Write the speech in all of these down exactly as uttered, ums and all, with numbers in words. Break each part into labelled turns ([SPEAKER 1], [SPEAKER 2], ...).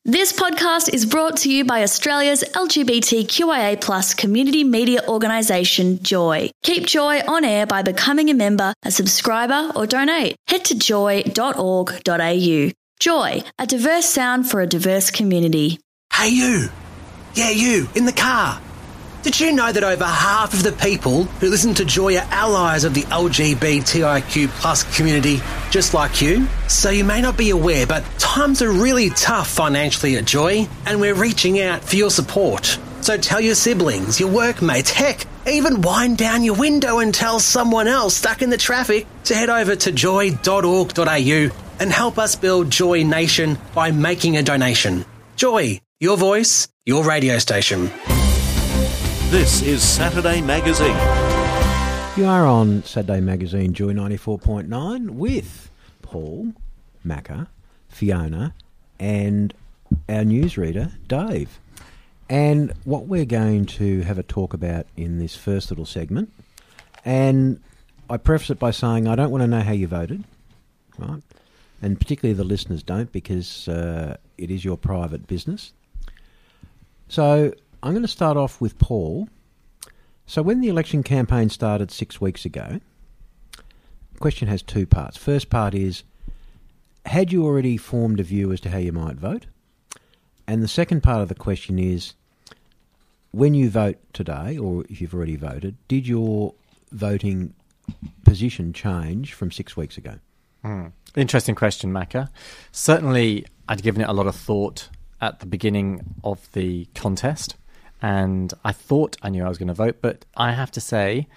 [SPEAKER 1] This podcast is brought to you by Australia's L G B T Q I A plus community media organisation, Joy. Keep Joy on air by becoming a member, a subscriber or donate. Head to joy dot org dot a u. Joy, a diverse sound for a diverse community.
[SPEAKER 2] Hey you! Yeah, you, in the car. Did you know that over half of the people who listen to Joy are allies of the L G B T I Q plus community, just like you? So you may not be aware, but times are really tough financially at Joy, and we're reaching out for your support. So tell your siblings, your workmates, heck, even wind down your window and tell someone else stuck in the traffic to head over to joy dot org dot a u and help us build Joy Nation by making a donation. Joy, your voice, your radio station.
[SPEAKER 3] This is Saturday Magazine.
[SPEAKER 4] You are on Saturday Magazine, Joy ninety-four point nine, with Paul, Macca, Fiona, and our newsreader, Dave. And what we're going to have a talk about in this first little segment, and I preface it by saying I don't want to know how you voted, right? And particularly the listeners don't, because uh, it is your private business. So I'm going to start off with Paul. So when the election campaign started six weeks ago, the question has two parts. First part is, had you already formed a view as to how you might vote? And the second part of the question is, when you vote today, or if you've already voted, did your voting position change from six weeks ago?
[SPEAKER 5] Mm. Interesting question, Macca. Certainly, I'd given it a lot of thought at the beginning of the contest, and I thought I knew I was going to vote, but I have to say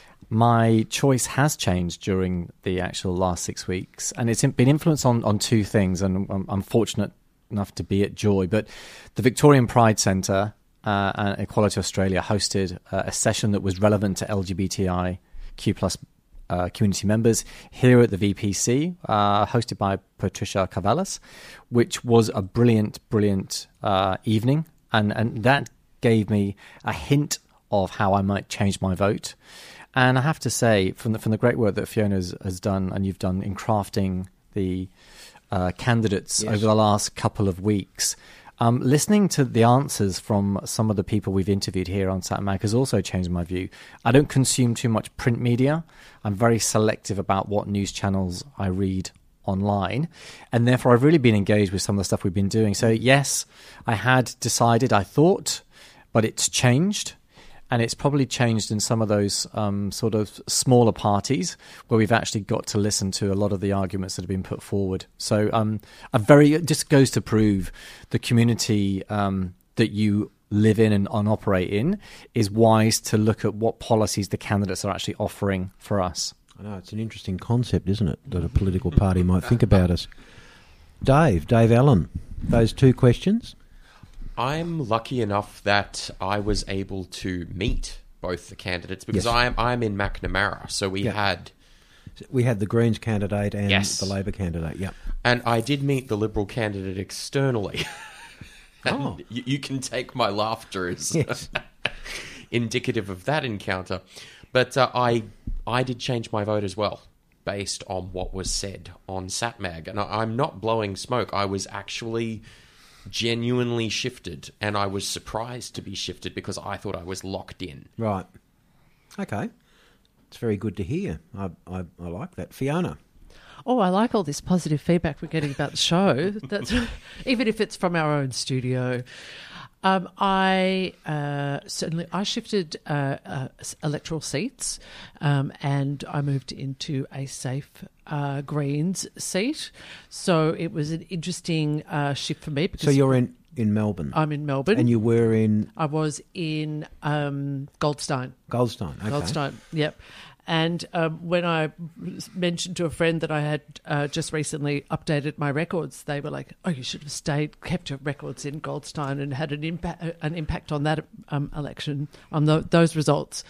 [SPEAKER 5] my choice has changed during the actual last six weeks, and it's been influenced on, on two things, and I'm, I'm fortunate enough to be at Joy, but the Victorian Pride Centre uh, and Equality Australia hosted uh, a session that was relevant to L G B T I Q plus Uh, community members here at the V P C, uh, hosted by Patricia Cavalas, which was a brilliant, brilliant uh, evening. And, and that gave me a hint of how I might change my vote. And I have to say, from the, from the great work that Fiona has, has done, and you've done in crafting the uh, candidates yes. over the last couple of weeks, Um, listening to the answers from some of the people we've interviewed here on Sat Mag has also changed my view. I don't consume too much print media. I'm very selective about what news channels I read online, and therefore I've really been engaged with some of the stuff we've been doing. So yes, I had decided, I thought, but it's changed. And it's probably changed in some of those um, sort of smaller parties where we've actually got to listen to a lot of the arguments that have been put forward. So um, a very it just goes to prove the community um, that you live in and, and operate in is wise to look at what policies the candidates are actually offering for us.
[SPEAKER 4] I know, it's an interesting concept, isn't it, that a political party might think about us. Dave, Dave Allen, those two questions.
[SPEAKER 6] I'm lucky enough that I was able to meet both the candidates because
[SPEAKER 4] Yes.
[SPEAKER 6] I'm I'm in Macnamara, so we
[SPEAKER 4] Yeah.
[SPEAKER 6] had
[SPEAKER 4] We had the Greens candidate and
[SPEAKER 6] Yes.
[SPEAKER 4] the Labor candidate, yeah.
[SPEAKER 6] and I did meet the Liberal candidate externally. And
[SPEAKER 4] Oh.
[SPEAKER 6] you, you can take my laughter as
[SPEAKER 4] Yes.
[SPEAKER 6] indicative of that encounter, but uh, I I did change my vote as well based on what was said on SatMag, and I, I'm not blowing smoke. I was actually genuinely shifted, and I was surprised to be shifted because I thought I was locked in.
[SPEAKER 4] Right. Okay. It's very good to hear. I, I, I like that. Fiona.
[SPEAKER 7] Oh, I like all this positive feedback we're getting about the show. That's even if it's from our own studio. Um, I uh, certainly I shifted uh, uh, electoral seats, um, and I moved into a safe uh, Greens seat. So it was an interesting uh, shift for me. Because
[SPEAKER 4] So you're in, in Melbourne.
[SPEAKER 7] I'm in Melbourne,
[SPEAKER 4] and you were in
[SPEAKER 7] I was in um, Goldstein.
[SPEAKER 4] Goldstein. Okay.
[SPEAKER 7] Goldstein, yep. And um, when I mentioned to a friend that I had uh, just recently updated my records, they were like, "Oh, you should have stayed, kept your records in Goldstein, and had an impact, an impact on that um, election, on the, those results."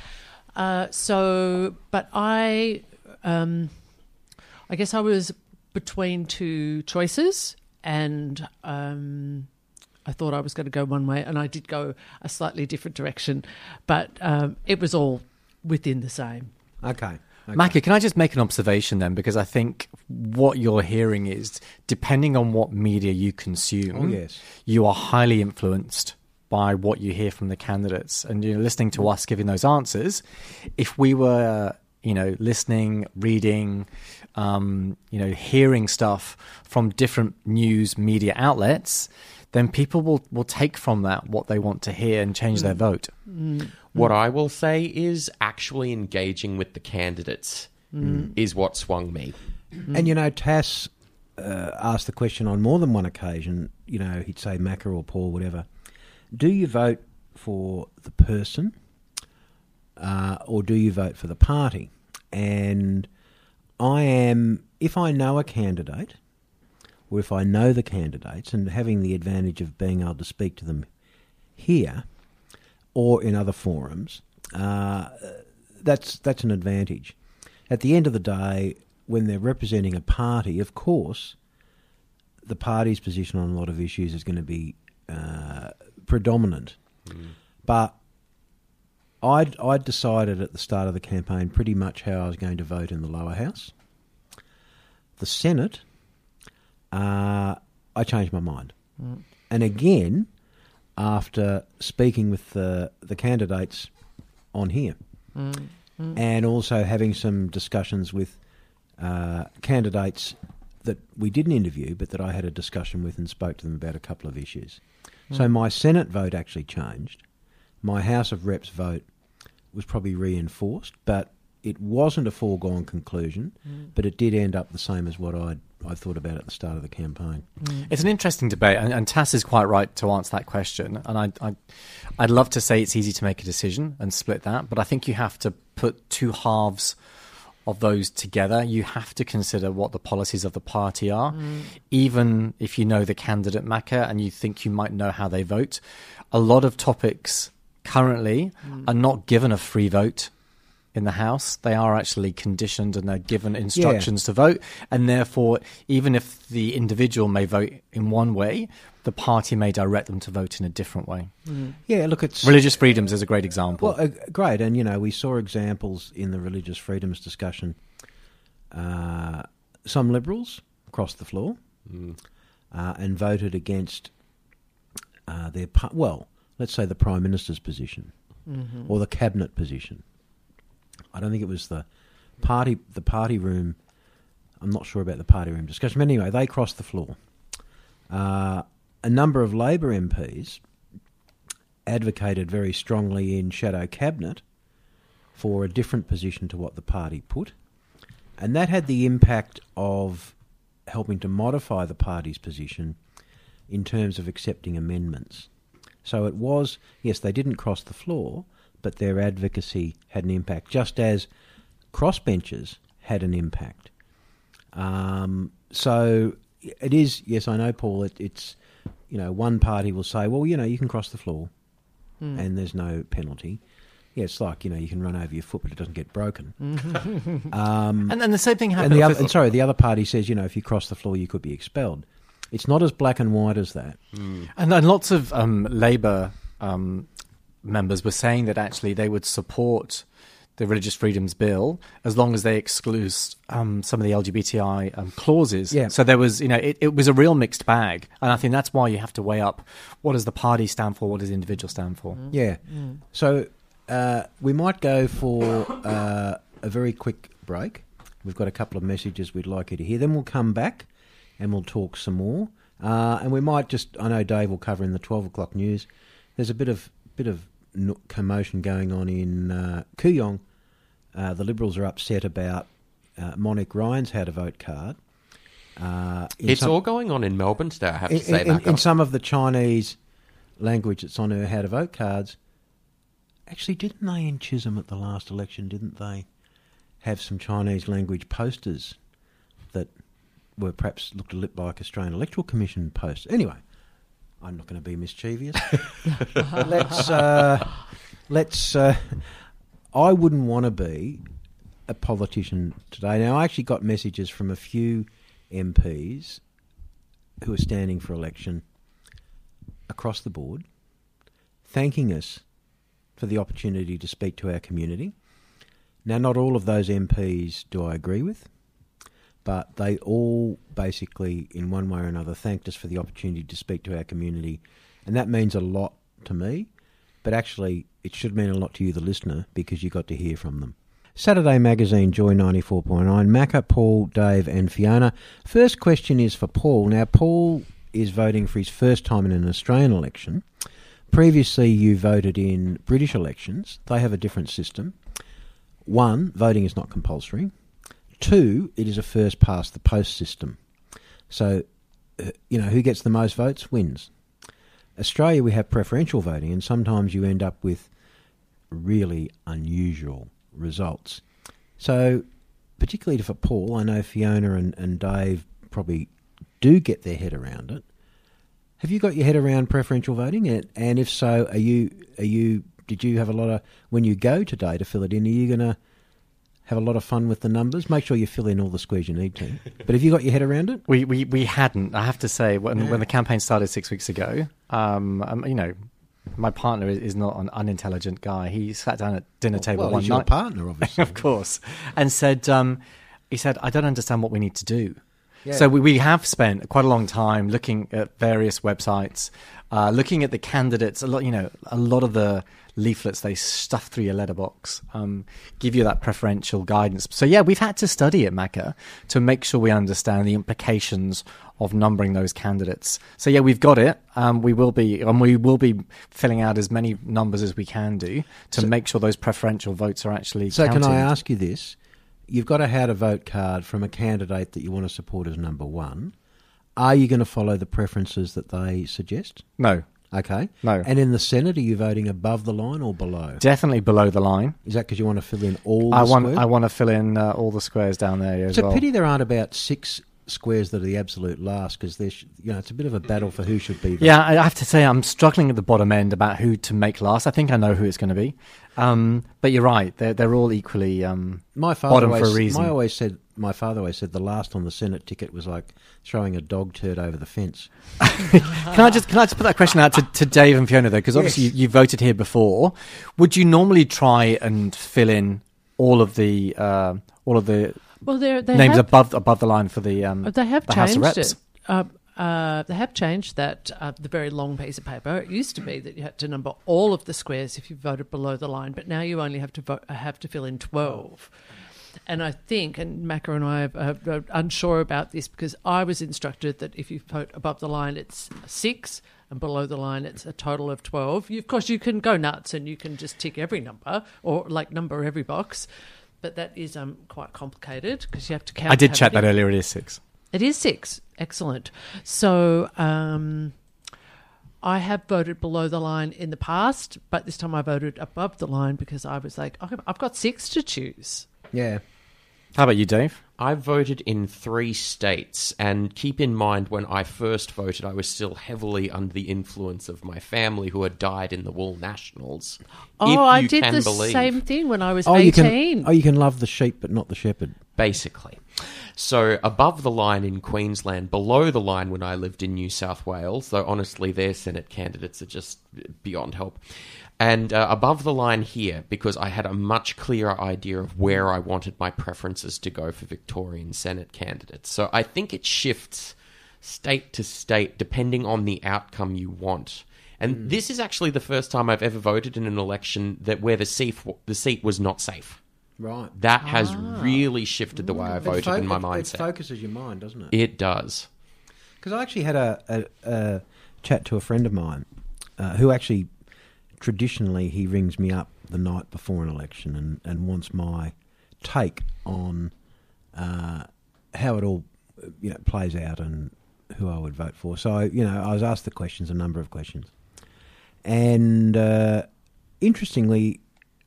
[SPEAKER 7] Uh, so, but I, um, I guess I was between two choices, and um, I thought I was going to go one way, and I did go a slightly different direction, but um, it was all within the same.
[SPEAKER 4] Okay.
[SPEAKER 5] Macca, can I just make an observation then? Because I think what you're hearing is, depending on what media you consume,
[SPEAKER 4] Oh, yes.
[SPEAKER 5] you are highly influenced by what you hear from the candidates. And you're listening to us giving those answers. If we were, you know, listening, reading, um, you know, hearing stuff from different news media outlets, then people will, will take from that what they want to hear and change their vote.
[SPEAKER 6] What I will say is actually engaging with the candidates is what swung me.
[SPEAKER 4] And, you know, Tass uh, asked the question on more than one occasion, you know, he'd say Macca or Paul, whatever, do you vote for the person uh, or do you vote for the party? And I am, if I know a candidate, or if I know the candidates and having the advantage of being able to speak to them here or in other forums, uh, that's that's an advantage. At the end of the day, when they're representing a party, of course, the party's position on a lot of issues is going to be uh, predominant. Mm. But I'd, I'd decided at the start of the campaign pretty much how I was going to vote in the lower house. The Senate, uh, I changed my mind. Mm. And again, after speaking with the, the candidates on here mm. Mm. and also having some discussions with uh, candidates that we didn't interview but that I had a discussion with and spoke to them about a couple of issues. Mm. So my Senate vote actually changed. My House of Reps vote was probably reinforced, but it wasn't a foregone conclusion, mm. but it did end up the same as what I'd, I thought about at the start of the campaign.
[SPEAKER 5] Mm. It's an interesting debate, and, and Tass is quite right to answer that question. And I, I, I'd love to say it's easy to make a decision and split that, but I think you have to put two halves of those together. You have to consider what the policies of the party are, mm. even if you know the candidate, Macca, and you think you might know how they vote. A lot of topics currently mm. are not given a free vote in the House. They are actually conditioned and they're given instructions yeah. to vote. And therefore, even if the individual may vote in one way, the party may direct them to vote in a different way.
[SPEAKER 4] Mm. Yeah, look, it's...
[SPEAKER 5] Religious freedoms is a great example.
[SPEAKER 4] Well, uh, great. And, you know, we saw examples in the religious freedoms discussion. Uh, some Liberals crossed the floor mm. uh, and voted against uh, their... Well, let's say the Prime Minister's position mm-hmm. or the Cabinet position. I don't think it was the party the party room. I'm not sure about the party room discussion. But anyway, they crossed the floor. Uh, a number of Labor M Ps advocated very strongly in shadow cabinet for a different position to what the party put. And that had the impact of helping to modify the party's position in terms of accepting amendments. So it was, yes, they didn't cross the floor, but their advocacy had an impact, just as crossbenchers had an impact. Um, so it is, yes, I know, Paul, it, it's, you know, one party will say, well, you know, you can cross the floor mm. and there's no penalty. Yeah, it's like, you know, you can run over your foot, but it doesn't get broken. um,
[SPEAKER 5] and then the same thing happened.
[SPEAKER 4] And the other, and sorry, the other party says, you know, if you cross the floor, you could be expelled. It's not as black and white as that.
[SPEAKER 5] Mm. And then lots of um, Labour um, members were saying that actually they would support the Religious Freedoms Bill as long as they exclude um, some of the L G B T I um, clauses.
[SPEAKER 4] Yeah.
[SPEAKER 5] So there was, you know, it, it was a real mixed bag. And I think that's why you have to weigh up what does the party stand for, what does the individual stand for.
[SPEAKER 4] Mm. Yeah. Mm. So uh, we might go for uh, a very quick break. We've got a couple of messages we'd like you to hear. Then we'll come back and we'll talk some more. Uh, and we might just, I know Dave will cover in the twelve o'clock news. There's a bit of bit of commotion going on in uh, Kooyong. Uh, the Liberals are upset about uh, Monique Ryan's how to vote card. Uh,
[SPEAKER 6] it's
[SPEAKER 4] some,
[SPEAKER 6] all going on in Melbourne today, I have
[SPEAKER 4] in,
[SPEAKER 6] to say
[SPEAKER 4] in,
[SPEAKER 6] that.
[SPEAKER 4] In, in some of the Chinese language that's on her how to vote cards. Actually, didn't they in Chisholm at the last election, didn't they have some Chinese language posters that were perhaps looked a bit like Australian Electoral Commission posters? Anyway, I'm not going to be mischievous. let's, uh, let's, uh, I wouldn't want to be a politician today. Now, I actually got messages from a few M Ps who are standing for election across the board, thanking us for the opportunity to speak to our community, Now, not all of those M Ps do I agree with, but they all basically, in one way or another, thanked us for the opportunity to speak to our community. And that means a lot to me, but actually it should mean a lot to you, the listener, because you got to hear from them. Saturday Magazine, Joy ninety-four point nine, Macca, Paul, Dave and Fiona. First question is for Paul. Now, Paul is voting for his first time in an Australian election. Previously, you voted in British elections. They have a different system. One, voting is not compulsory. Two, it is a first-past-the-post system. So, uh, you know, who gets the most votes wins. Australia, we have preferential voting, and sometimes you end up with really unusual results. So, particularly for Paul, I know Fiona and, and Dave probably do get their head around it. Have you got your head around preferential voting? And, and if so, are you are you did you have a lot of, when you go today to fill it in, are you going to have a lot of fun with the numbers? Make sure you fill in all the squares you need to. But have you got your head around it?
[SPEAKER 5] We we, we hadn't. I have to say, when
[SPEAKER 4] Yeah.
[SPEAKER 5] when the campaign started six weeks ago, um, um you know, my partner is, is not an unintelligent guy. He sat down at dinner table
[SPEAKER 4] well,
[SPEAKER 5] one
[SPEAKER 4] he's
[SPEAKER 5] night,
[SPEAKER 4] your partner, obviously.
[SPEAKER 5] of course, and said, um, he said, I don't understand what we need to do.
[SPEAKER 4] Yeah.
[SPEAKER 5] So we, we have spent quite a long time looking at various websites, uh, looking at the candidates. A lot, you know, a lot of the leaflets they stuff through your letterbox um, give you that preferential guidance. So yeah, we've had to study it, Macca, to make sure we understand the implications of numbering those candidates. So yeah, we've got it. Um, we will be, and we will be filling out as many numbers as we can do to
[SPEAKER 4] So-
[SPEAKER 5] make sure those preferential votes are actually
[SPEAKER 4] So
[SPEAKER 5] counted.
[SPEAKER 4] can I ask you this? You've got a how to vote card from a candidate that you want to support as number one. Are you going to follow the preferences that they suggest?
[SPEAKER 5] No,
[SPEAKER 4] Okay.
[SPEAKER 5] No.
[SPEAKER 4] And in the Senate, are you voting above the line or below?
[SPEAKER 5] definitely below the line.
[SPEAKER 4] Is that because you want to fill in all the
[SPEAKER 5] I want
[SPEAKER 4] squares?
[SPEAKER 5] I want to fill in uh, all the squares down there as
[SPEAKER 4] It's a
[SPEAKER 5] well.
[SPEAKER 4] pity there aren't about six squares that are the absolute last, because there's, you know, it's a bit of a battle for who should be there.
[SPEAKER 5] Yeah, I have to say I'm struggling at the bottom end about who to make last. I think I know who it's going to be, um, but you're right. They're they're all equally um,
[SPEAKER 4] My father
[SPEAKER 5] bottom
[SPEAKER 4] always,
[SPEAKER 5] for a reason.
[SPEAKER 4] My always said, my father always said the last on the Senate ticket was like throwing a dog turd over the fence.
[SPEAKER 5] Can I just can I just put that question out to, to Dave and Fiona though? Because obviously
[SPEAKER 4] Yes.
[SPEAKER 5] you, you voted here before. Would you normally try and fill in all of the uh, all of the
[SPEAKER 7] Well, they're, they
[SPEAKER 5] names
[SPEAKER 7] have,
[SPEAKER 5] above above the line for the um,
[SPEAKER 7] they have
[SPEAKER 5] the House of
[SPEAKER 7] changed
[SPEAKER 5] Reps?
[SPEAKER 7] it. Uh, uh, they have changed that, uh, the very long piece of paper. It used to be that you had to number all of the squares if you voted below the line, but now you only have to vote, have to fill in twelve. And I think, and Macca and I are, are unsure about this, because I was instructed that if you vote above the line, it's six, and below the line, it's a total of twelve. You, of course, you can go nuts and you can just tick every number, or like number every box, but that is um, quite complicated because you have to count.
[SPEAKER 5] I did
[SPEAKER 7] how
[SPEAKER 5] check
[SPEAKER 7] many-
[SPEAKER 5] that earlier. It is six.
[SPEAKER 7] It is six. Excellent. So um, I have voted below the line in the past, but this time I voted above the line because I was like, "Okay, I've got six to choose.
[SPEAKER 4] Yeah.
[SPEAKER 5] How about you, Dave?
[SPEAKER 6] I voted in three states, and keep in mind when I first voted, I was still heavily under the influence of my family who had died in the Wool Nationals.
[SPEAKER 7] Oh,
[SPEAKER 6] If
[SPEAKER 7] I
[SPEAKER 6] you
[SPEAKER 7] did
[SPEAKER 6] can
[SPEAKER 7] the
[SPEAKER 6] believe.
[SPEAKER 7] same thing when I was
[SPEAKER 4] Oh, you
[SPEAKER 7] eighteen.
[SPEAKER 4] can. Oh, you can love the sheep, but not the shepherd.
[SPEAKER 6] Basically. So above the line in Queensland, below the line when I lived in New South Wales, though honestly their Senate candidates are just beyond help. And uh, above the line here, because I had a much clearer idea of where I wanted my preferences to go for Victorian Senate candidates. So I think it shifts state to state depending on the outcome you want. And
[SPEAKER 4] Mm.
[SPEAKER 6] this is actually the first time I've ever voted in an election that where the seat, the seat was not safe.
[SPEAKER 4] Right.
[SPEAKER 6] That has really shifted the way I
[SPEAKER 4] It
[SPEAKER 6] voted
[SPEAKER 4] fo-
[SPEAKER 6] in my
[SPEAKER 4] it- It
[SPEAKER 6] mindset.
[SPEAKER 4] focuses your mind, doesn't it?
[SPEAKER 6] It does.
[SPEAKER 4] Because I actually had a, a, a chat to a friend of mine uh, who actually, traditionally, he rings me up the night before an election and, and wants my take on uh, how it all you know plays out and who I would vote for. So, you know, I was asked the questions, a number of questions. And uh, interestingly,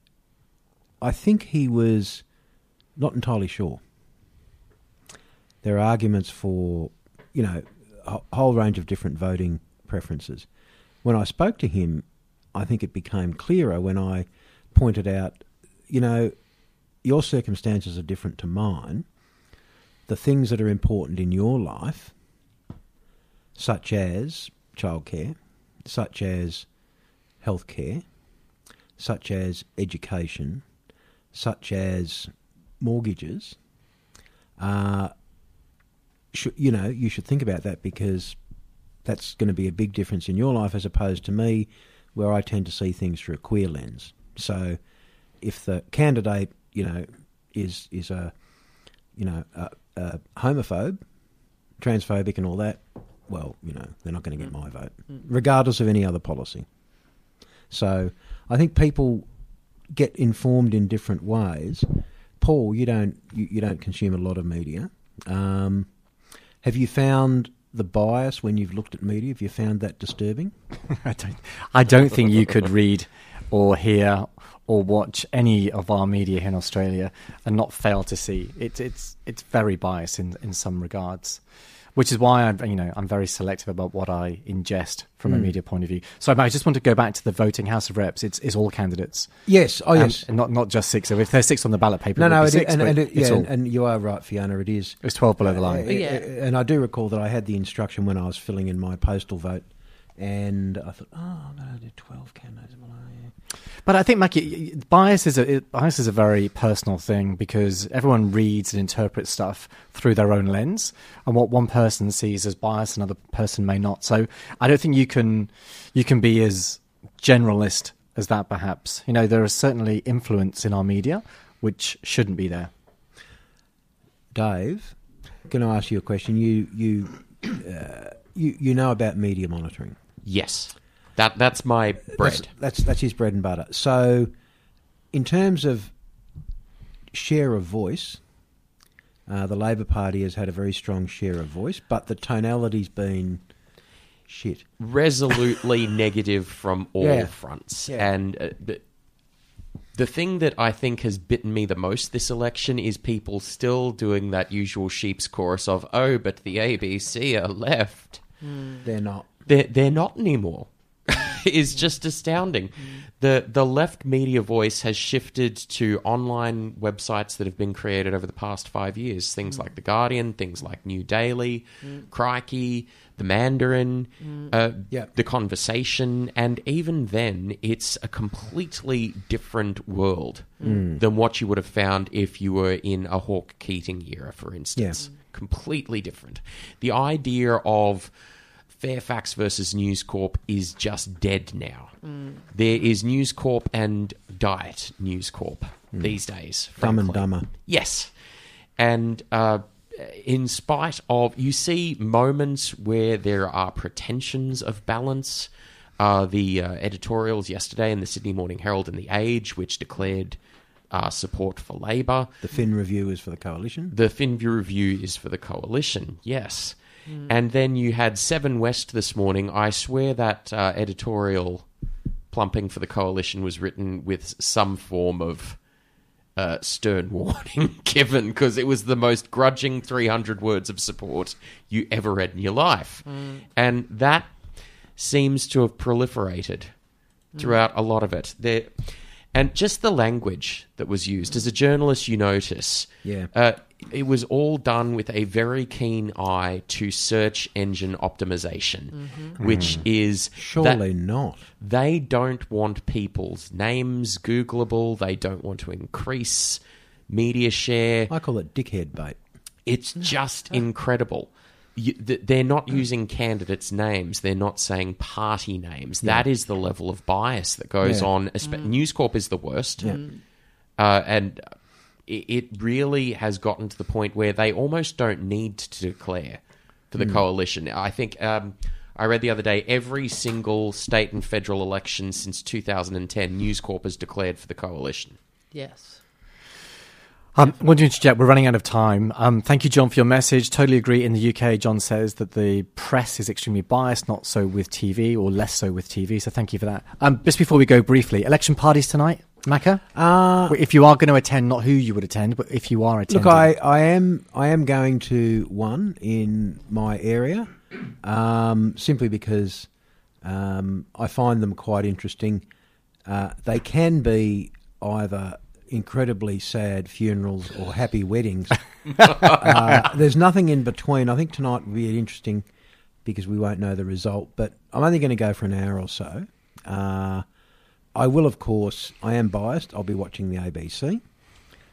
[SPEAKER 4] I think he was not entirely sure. There are arguments for, you know, a whole range of different voting preferences. When I spoke to him, I think it became clearer when I pointed out, you know, your circumstances are different to mine. The things that are important in your life, such as childcare, such as healthcare, such as education, such as mortgages, uh, should, you know, you should think about that, because that's going to be a big difference in your life as opposed to me, where I tend to see things through a queer lens. So if the candidate, you know, is is a, you know, a, a homophobe, transphobic and all that, well, you know, they're not going to get my vote, regardless of any other policy. So I think people get informed in different ways. Paul, you don't you, you don't consume a lot of media. Um, have you found the bias when you've looked at media? Have you found that disturbing?
[SPEAKER 5] I don't. I don't think you could read or hear or watch any of our media here in Australia and not fail to see it. It's it's very biased in in some regards, which is why I'm you know I'm very selective about what I ingest from mm. a media point of view. So I just want to go back to the voting House of Reps. It's it's all candidates.
[SPEAKER 4] Yes. Oh yes.
[SPEAKER 5] And, and not not just six. So if there's six on the ballot paper,
[SPEAKER 4] no,
[SPEAKER 5] it would
[SPEAKER 4] no,
[SPEAKER 5] be
[SPEAKER 4] it,
[SPEAKER 5] six,
[SPEAKER 4] and,
[SPEAKER 5] but
[SPEAKER 4] and, it,
[SPEAKER 5] it's
[SPEAKER 4] yeah,
[SPEAKER 5] all.
[SPEAKER 4] and you are right, Fiona. It is.
[SPEAKER 5] It's twelve below the line.
[SPEAKER 4] Uh,
[SPEAKER 7] Yeah.
[SPEAKER 4] And I do recall that I had the instruction when I was filling in my postal vote, and I thought, oh, I'm going to do twelve candidates below. Yeah.
[SPEAKER 5] But I think, Mackie, bias is a it, bias is a very personal thing, because everyone reads and interprets stuff through their own lens, and what one person sees as bias, another person may not. So I don't think you can you can be as generalist as that. Perhaps, you know, there is certainly influence in our media which shouldn't be there.
[SPEAKER 4] Dave, going to ask you a question. You you uh, you you know about media monitoring.
[SPEAKER 6] Yes. That That's my bread.
[SPEAKER 4] That's, that's that's his bread and butter. So, in terms of share of voice, uh, the Labor Party has had a very strong share of voice, but the tonality's been shit.
[SPEAKER 6] Resolutely negative from all
[SPEAKER 4] Yeah.
[SPEAKER 6] fronts.
[SPEAKER 4] Yeah.
[SPEAKER 6] And uh, the, the thing that I think has bitten me the most this election is people still doing that usual sheep's chorus of, oh, but the A B C are left.
[SPEAKER 4] They're not.
[SPEAKER 6] They're, they're not anymore. Is just astounding. The the left media voice has shifted to online websites that have been created over the past five years. Things like The Guardian, things like New Daily, Crikey, The Mandarin, uh,
[SPEAKER 4] Yeah.
[SPEAKER 6] The Conversation, and even then, it's a completely different world than what you would have found if you were in a Hawke Keating era, for instance. Completely different. The idea of Fairfax versus News Corp is just dead now. Mm. There is News Corp and Diet News Corp mm. these days.
[SPEAKER 4] Dumb
[SPEAKER 6] frankly.
[SPEAKER 4] and Dumber.
[SPEAKER 6] Yes. And uh, in spite of... You see moments where there are pretensions of balance. Uh, the uh, editorials yesterday in the Sydney Morning Herald and The Age, which declared uh, support for Labor.
[SPEAKER 4] The Fin Review is for the Coalition.
[SPEAKER 6] The Fin Review is for the Coalition, yes. Mm. And then you had Seven West this morning. I swear that uh, editorial plumping for the Coalition was written with some form of uh, stern warning given, because it was the most grudging three hundred words of support you ever read in your life. Mm. And that seems to have proliferated throughout mm. a lot of it. There, and just the language that was used. As a journalist, you notice...
[SPEAKER 4] Yeah.
[SPEAKER 6] Uh, it was all done with a very keen eye to search engine optimization, mm-hmm. which mm. is...
[SPEAKER 4] Surely not.
[SPEAKER 6] They don't want people's names Googleable. They don't want to increase media share.
[SPEAKER 4] I call it dickhead bait.
[SPEAKER 6] It's just incredible. You, they're not using candidates' names. They're not saying party names. Yeah. That is the level of bias that goes yeah. on. Mm. News Corp is the worst.
[SPEAKER 4] Yeah.
[SPEAKER 6] Uh, and... it really has gotten to the point where they almost don't need to declare for the mm. Coalition. I think um, I read the other day, every single state and federal election since two thousand ten, News Corp has declared for the Coalition.
[SPEAKER 7] Yes.
[SPEAKER 5] Um, I want to interject. We're running out of time. Um, thank you, John, for your message. Totally agree. In the U K, John says that the press is extremely biased, not so with T V, or less so with T V. So thank you for that. Um, just before we go briefly, election parties tonight, Macca?
[SPEAKER 4] Uh,
[SPEAKER 5] if you are going to attend, not who you would attend, but if you are attending.
[SPEAKER 4] Look, I, I am I am going to one in my area, um, simply because um, I find them quite interesting. Uh, they can be either incredibly sad funerals or happy weddings. uh, there's nothing in between. I think tonight will be interesting because we won't know the result, but I'm only going to go for an hour or so. Uh, I will, of course, I am biased. I'll be watching the A B C.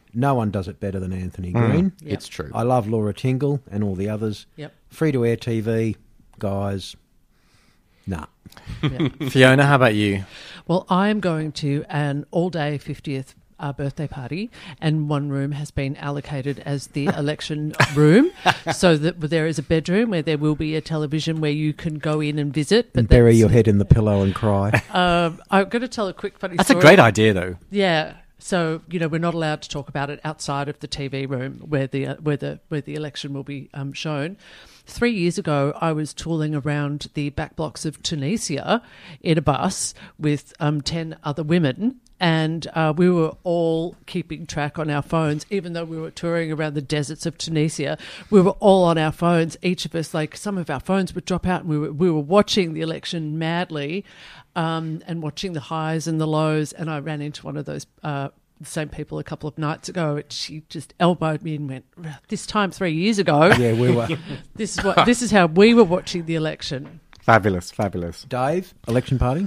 [SPEAKER 4] No one does it better than Anthony Green.
[SPEAKER 7] Yep.
[SPEAKER 6] It's true.
[SPEAKER 4] I love Laura Tingle and all the others.
[SPEAKER 7] Yep.
[SPEAKER 4] Free-to-air T V, guys, nah.
[SPEAKER 5] Fiona, how about you?
[SPEAKER 7] Well, I'm going to an all-day fiftieth uh, birthday party, and one room has been allocated as the election room, so that there is a bedroom where there will be a television where you can go in and visit. But
[SPEAKER 4] And bury
[SPEAKER 7] that's-
[SPEAKER 4] your head in the pillow and cry.
[SPEAKER 7] Um, I'm going to tell a quick funny
[SPEAKER 5] That's a
[SPEAKER 7] story.
[SPEAKER 5] great idea, though.
[SPEAKER 7] Yeah. So, you know, we're not allowed to talk about it outside of the T V room where the uh, where the where the election will be um, shown. Three years ago, I was tooling around the back blocks of Tunisia in a bus with um, ten other women, and uh, we were all keeping track on our phones, even though we were touring around the deserts of Tunisia. We were all on our phones. Each of us, like some of our phones would drop out, and we were we were watching the election madly. Um, and watching the highs and the lows, and I ran into one of those uh, same people a couple of nights ago, and she just elbowed me and went, "This time three years ago,
[SPEAKER 4] Yeah, we were.
[SPEAKER 7] this is what this is how we were watching the election."
[SPEAKER 5] Fabulous, fabulous.
[SPEAKER 4] Dave, election party?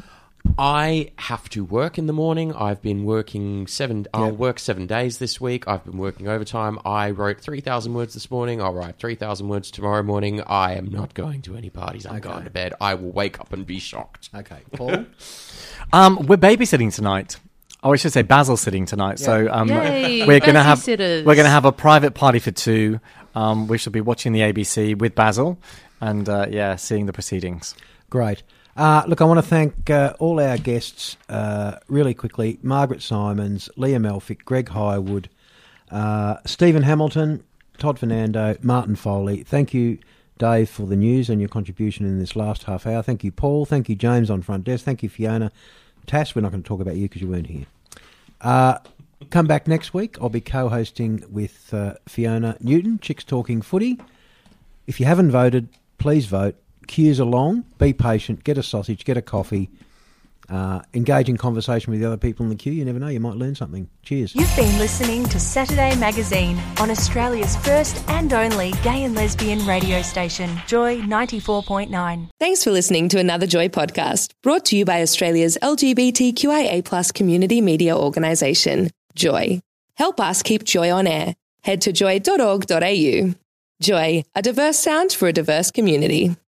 [SPEAKER 6] I have to work in the morning. I've been working seven. I'll
[SPEAKER 4] Yep.
[SPEAKER 6] work seven days this week. I've been working overtime. I wrote three thousand words this morning. I'll write three thousand words tomorrow morning. I am not going to any parties. I'm
[SPEAKER 4] Okay.
[SPEAKER 6] going to bed. I will wake up and be shocked.
[SPEAKER 4] Okay, Paul?
[SPEAKER 5] Um, we're babysitting tonight. Oh, I should say Basil's sitting tonight. So um,
[SPEAKER 7] Yay,
[SPEAKER 5] we're going to have we're
[SPEAKER 7] babysitters.
[SPEAKER 5] going to have a private party for two. Um, we shall be watching the A B C with Basil, and uh, yeah, seeing the proceedings.
[SPEAKER 4] Great. Uh, look, I want to thank uh, all our guests uh, really quickly. Margaret Simons, Liam Elphick, Greg Highwood, uh, Stephen Hamilton, Todd Fernando, Martin Foley. Thank you, Dave, for the news and your contribution in this last half hour. Thank you, Paul. Thank you, James, on front desk. Thank you, Fiona. Tass, we're not going to talk about you because you weren't here. Uh, come back next week. I'll be co-hosting with uh, Fiona Newton, Chicks Talking Footy. If you haven't voted, please vote. Queues are long. Be patient. Get a sausage. Get a coffee. Uh, engage in conversation with the other people in the queue. You never know. You might learn something. Cheers.
[SPEAKER 8] You've been listening to Saturday Magazine on Australia's first and only gay and lesbian radio station, Joy ninety-four point nine.
[SPEAKER 9] Thanks for listening to another Joy podcast, brought to you by Australia's L G B T Q I A plus community media organisation, Joy. Help us keep Joy on air. Head to joy dot org dot a u. Joy, a diverse sound for a diverse community.